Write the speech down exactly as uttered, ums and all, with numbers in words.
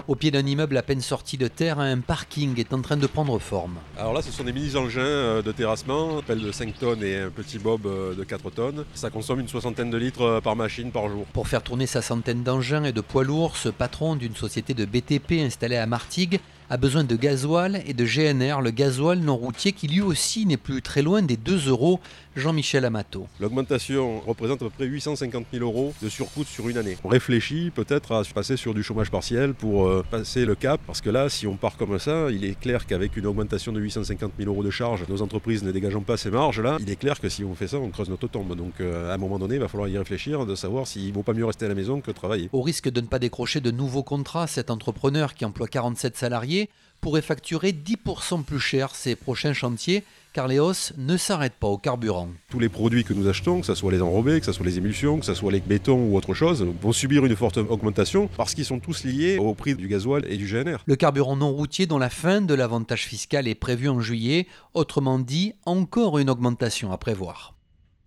Au pied d'un immeuble à peine sorti de terre, un parking est en train de prendre forme. Alors là, ce sont des mini-engins de terrassement, pelle de cinq tonnes et un petit bob de quatre tonnes. Ça consomme une soixantaine de litres par machine par jour. Pour faire tourner sa centaine d'engins et de poids lourds, ce patron d'une société de B T P installée à Martigues a besoin de gasoil et de G N R, le gasoil non routier qui lui aussi n'est plus très loin des deux euros. Jean-Michel Amato. L'augmentation représente à peu près huit cent cinquante mille euros de surcoût sur une année. On réfléchit peut-être à passer sur du chômage partiel pour euh, passer le cap, parce que là, si on part comme ça, il est clair qu'avec une augmentation de huit cent cinquante mille euros de charges, nos entreprises ne dégageant pas ces marges-là, il est clair que si on fait ça, on creuse notre tombe. Donc euh, à un moment donné, il va falloir y réfléchir, de savoir s'il ne vaut pas mieux rester à la maison que travailler. Au risque de ne pas décrocher de nouveaux contrats, cet entrepreneur qui emploie quarante-sept salariés pourrait facturer dix pour cent plus cher ses prochains chantiers, car les hausses ne s'arrêtent pas au carburant. Tous les produits que nous achetons, que ce soit les enrobés, que ce soit les émulsions, que ce soit les bétons ou autre chose, vont subir une forte augmentation parce qu'ils sont tous liés au prix du gasoil et du G N R. Le carburant non routier dont la fin de l'avantage fiscal est prévue en juillet, autrement dit, encore une augmentation à prévoir.